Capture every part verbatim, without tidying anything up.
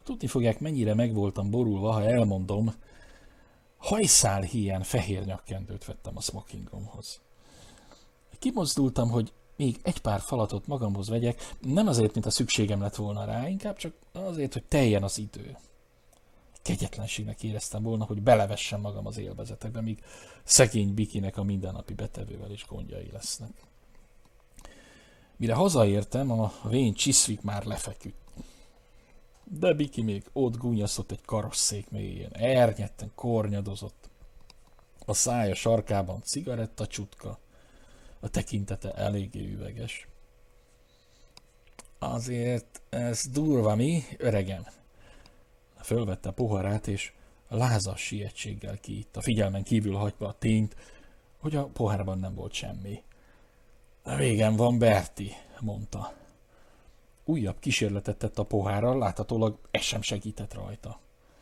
Tudni fogják, mennyire meg voltam borulva, ha elmondom, hajszál híján fehér nyakkendőt vettem a smokingomhoz. Kimozdultam, hogy még egy pár falatot magamhoz vegyek, nem azért, mint a szükségem lett volna rá, inkább csak azért, hogy teljen az idő. Kegyetlenségnek éreztem volna, hogy belevessem magam az élvezetekbe, míg szegény Bikinek a mindennapi betevővel is gondjai lesznek. Mire hazaértem, a vén Chiswick már lefeküdt. De Biki még ott gúnyaszott egy karosszék mélyén, ernyetten kornyadozott. A szája sarkában cigaretta csutka, a tekintete eléggé üveges. Azért ez durva, mi, öregem? Fölvette a poharát, és lázas sietséggel kiitta, figyelmen kívül hagyva a tényt, hogy a pohárban nem volt semmi. Végem van, Berti, mondta. Újabb kísérletet tett a pohárral, láthatólag ez sem segített rajta.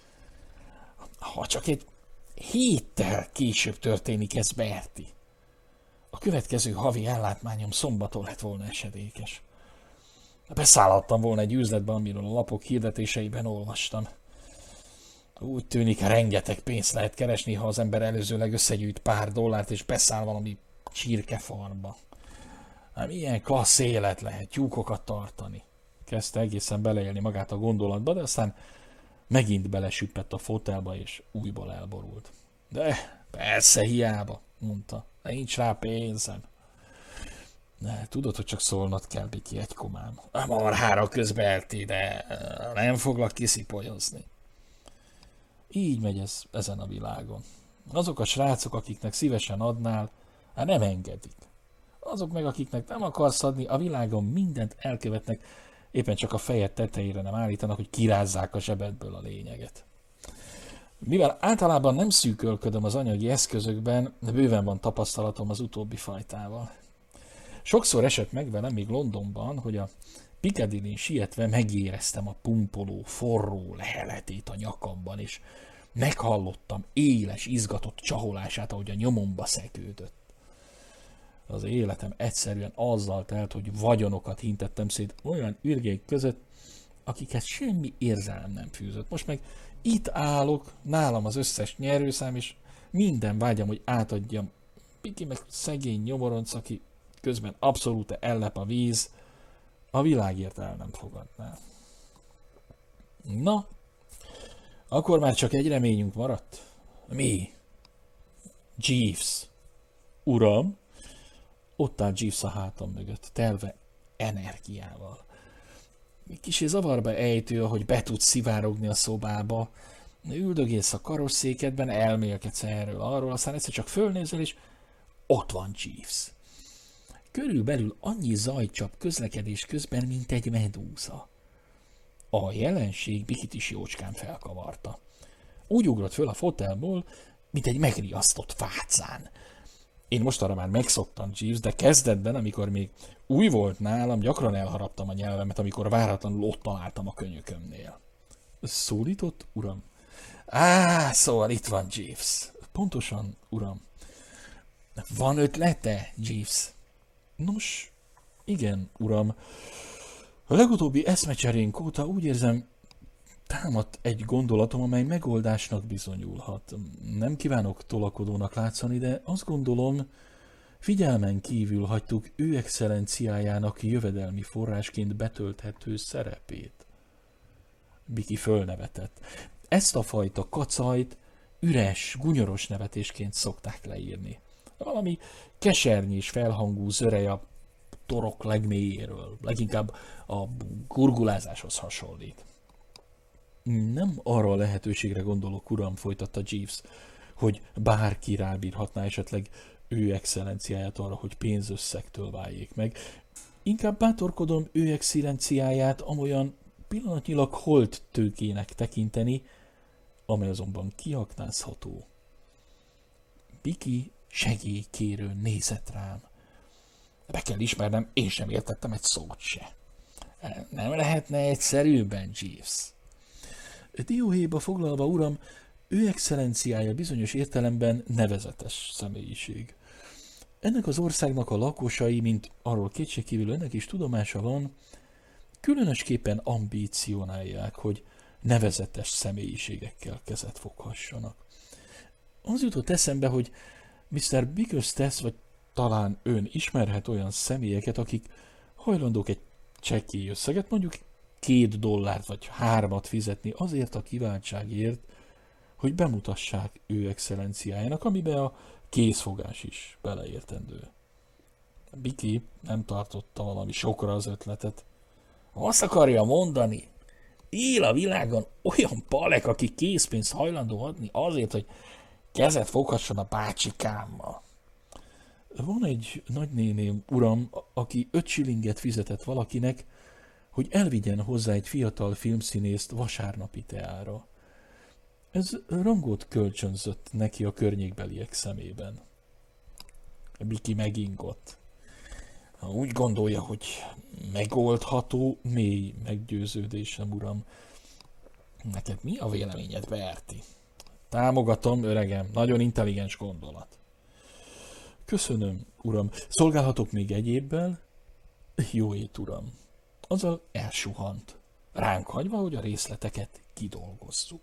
Ha csak egy héttel később történik ez, Berti. A következő havi ellátmányom szombaton lett volna esedékes. Beszállhattam volna egy üzletbe, amiről a lapok hirdetéseiben olvastam. Úgy tűnik, rengeteg pénzt lehet keresni, ha az ember előzőleg összegyűjt pár dollárt, és beszáll valami csirkefarmba. Hát milyen klassz élet lehet tyúkokat tartani. Kezdte egészen beleélni magát a gondolatba, de aztán megint belesüppett a fotelba, és újból elborult. De persze, hiába, mondta. Nincs rá pénzem. Ne, tudod, hogy csak szólnod kell, Biki, egy komám. A marhára közberti, de nem foglak kiszipolyozni. Így megy ez ezen a világon. Azok a srácok, akiknek szívesen adnál, hát nem engedik. Azok meg, akiknek nem akarsz adni, a világon mindent elkövetnek, éppen csak a fejed tetejére nem állítanak, hogy kirázzák a zsebedből a lényeget. Mivel általában nem szűkölködöm az anyagi eszközökben, de bőven van tapasztalatom az utóbbi fajtával. Sokszor esett meg velem még Londonban, hogy a Piccadillyn sietve megéreztem a pumpoló, forró leheletét a nyakamban, és meghallottam éles, izgatott csaholását, ahogy a nyomomba szegődött. Az életem egyszerűen azzal telt, hogy vagyonokat hintettem szét olyan ürgék között, akiket semmi érzelem nem fűzött. Most meg itt állok, nálam az összes nyerőszám, és minden vágyam, hogy átadjam. Piki meg szegény nyomoronc, aki közben abszolút ellep a víz, a világért el nem fogadná. Na, akkor már csak egy reményünk maradt. Mi? Jeeves. Uram? Ott áll Jeeves a hátam mögött, telve energiával. Kicsi zavarba ejtő, ahogy be tudsz szivárogni a szobába, üldögélsz a karosszékedben, elmélkedsz erről, arról, aztán egyszer csak fölnézel, és ott van Jeeves. Körülbelül annyi zajcsap közlekedés közben, mint egy medúza. A jelenség Bikit is jócskán felkavarta. Úgy ugrott föl a fotelból, mint egy megriasztott fácán. Én mostanra már megszoktam Jeeves, de kezdetben, amikor még új volt nálam, gyakran elharaptam a nyelvemet, amikor váratlanul ott találtam a könyökömnél. Szólított, uram? Á, szóval itt van Jeeves. Pontosan, uram. Van ötlete, Jeeves? Nos, igen, uram. A legutóbbi eszmecserénk óta úgy érzem, támadt egy gondolatom, amely megoldásnak bizonyulhat. Nem kívánok tolakodónak látszani, de azt gondolom, figyelmen kívül hagytuk ő excellenciájának jövedelmi forrásként betölthető szerepét. Biki fölnevetett. Ezt a fajta kacajt üres, gunyoros nevetésként szokták leírni. Valami kesernyés felhangú zörej a torok legmélyéről, leginkább a gurgulázáshoz hasonlít. Nem arra a lehetőségre gondolok, uram, folytatta Jeeves, hogy bárki rábírhatná esetleg ő excellenciáját arra, hogy pénzösszegtől váljék meg. Inkább bátorkodom ő excellenciáját amolyan pillanatnyilag holt tőkének tekinteni, amely azonban kiaknázható. Biki segélykérőn nézett rám. Be kell ismernem, én sem értettem egy szót se. Nem lehetne egyszerűbben, Jeeves? Dióhéjba foglalva, uram, ő excellenciája bizonyos értelemben nevezetes személyiség. Ennek az országnak a lakosai, mint arról kétségkívül önnek is tudomása van, különösképpen ambícionálják, hogy nevezetes személyiségekkel kezet foghassanak. Az jutott eszembe, hogy miszter Bickersteth vagy talán ön ismerhet olyan személyeket, akik hajlandók egy csekély összeget, mondjuk két dollárt vagy hármat fizetni azért a kiváltságért, hogy bemutassák ő excellenciájának, amiben a kézfogás is beleértendő. Biki nem tartotta valami sokra az ötletet. Azt akarja mondani, él a világon olyan palek, aki készpénzt hajlandó adni azért, hogy kezet foghasson a bácsikámmal. Van egy nagynéném, uram, aki öt shillinget fizetett valakinek, hogy elvigyen hozzá egy fiatal filmszínészt vasárnapi teára. Ez rangot kölcsönzött neki a környékbeliek szemében. Biki megingott. Úgy gondolja, hogy megoldható, mély meggyőződésem, uram. Neked mi a véleményed, Berti? Támogatom, öregem, nagyon intelligens gondolat. Köszönöm, uram. Szolgálhatok még egyébbel? Jó ét, uram. Azzal elsuhant, ránk hagyva, hogy a részleteket kidolgozzuk.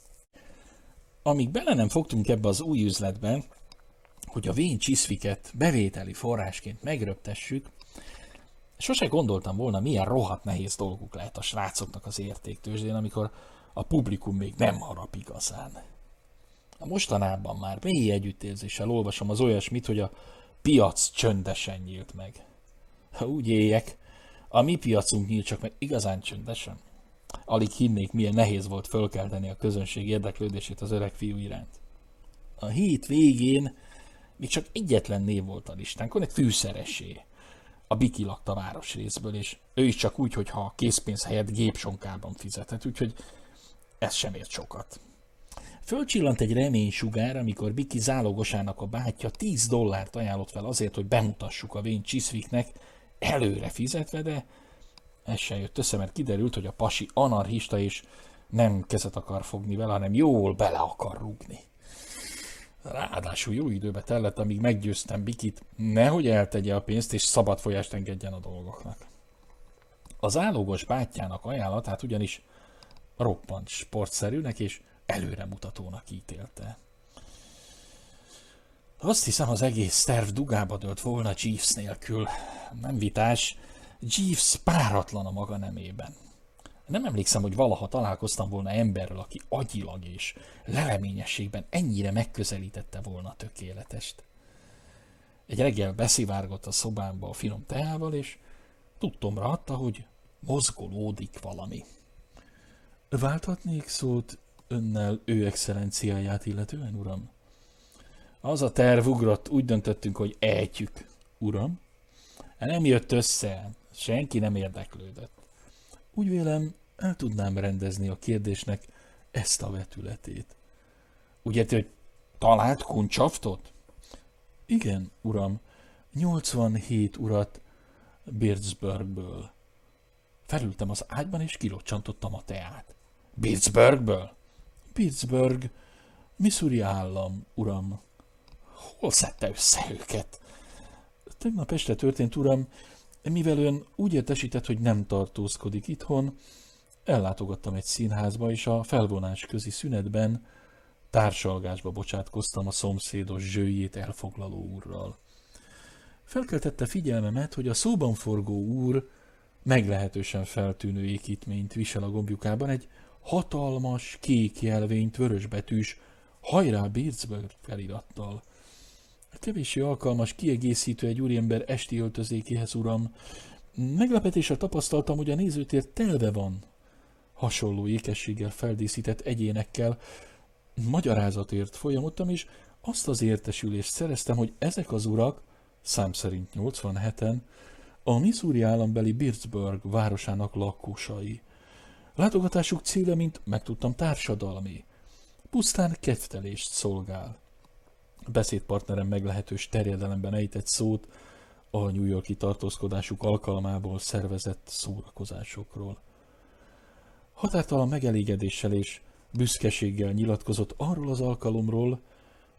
Amíg bele nem fogtunk ebbe az új üzletbe, hogy a vén Chiswicket bevételi forrásként megröptessük, sose gondoltam volna, milyen rohadt nehéz dolguk lehet a srácoknak az értéktőzsdén, amikor a publikum még nem harap igazán. A mostanában már mély együttérzéssel olvasom az olyasmit, hogy a piac csöndesen nyílt meg. Ha úgy éljek, a mi piacunk nyílt csak meg igazán csöndesen. Alig hinnék, milyen nehéz volt fölkelteni a közönség érdeklődését az öreg fiú iránt. A hét végén még csak egyetlen név volt a listánkon, egy fűszeresé. A Biki lakta városrészből, és ő is csak úgy, hogyha a készpénz helyett gépsonkában fizetett, úgyhogy ez sem ért sokat. Fölcsillant egy reménysugár, amikor Biki zálogosának a bátyja tíz dollárt ajánlott fel azért, hogy bemutassuk a vén Chiswicknek, előre fizetve, de ez sem jött össze, mert kiderült, hogy a pasi anarchista és nem kezet akar fogni vele, hanem jól bele akar rúgni. Ráadásul jó időbe tellett, amíg meggyőztem Bikit, nehogy eltegye a pénzt és szabad folyást engedjen a dolgoknak. Az állógos bátyjának ajánlatát ugyanis roppant sportszerűnek és előremutatónak ítélte. Azt hiszem, az egész terv dugába dőlt volna Jeeves nélkül. Nem vitás, Jeeves páratlan a maga nemében. Nem emlékszem, hogy valaha találkoztam volna emberrel, aki agyilag és leleményességben ennyire megközelítette volna a tökéletest. Egy reggel beszivárgott a szobámba a finom teával, és tudtomra adta, hogy mozgolódik valami. Válthatnék szót önnel ő excellenciáját illetően, uram? Az a terv ugrott, úgy döntöttünk, hogy ejtjük, uram. Nem jött össze, senki nem érdeklődött. Úgy vélem, el tudnám rendezni a kérdésnek ezt a vetületét. Úgy érti, hogy talált kuncsaftot? Igen, uram, nyolcvanhét urat Birdsburgből. Felültem az ágyban, és kirocsantottam a teát. Birdsburgből? Birdsburg, Missouri állam, uram. Hol szedte össze őket? Tegnap este történt, uram, mivel ön úgy értesített, hogy nem tartózkodik itthon, ellátogattam egy színházba, és a felvonás közi szünetben társalgásba bocsátkoztam a szomszédos zsőjét elfoglaló úrral. Felkeltette figyelmemet, hogy a szóban forgó úr meglehetősen feltűnő ékítményt visel a gombjukában, egy hatalmas, kék jelvényt, vörösbetűs, hajrá Birdsburg felirattal. Kevéssé alkalmas, kiegészítő egy úriember esti öltözékéhez, uram. Meglepetéssel tapasztaltam, hogy a nézőtér telve van hasonló ékességgel feldíszített egyénekkel. Magyarázatért folyamodtam, és azt az értesülést szereztem, hogy ezek az urak, szám szerint nyolcvanheten, a Missouri állambeli Birdsburg városának lakósai. Látogatásuk célja, mint megtudtam, társadalmi. Pusztán kedvtelést szolgál. A beszédpartnerem meglehetős terjedelemben ejtett szót a New York-i tartózkodásuk alkalmából szervezett szórakozásokról. Határtalan megelégedéssel és büszkeséggel nyilatkozott arról az alkalomról,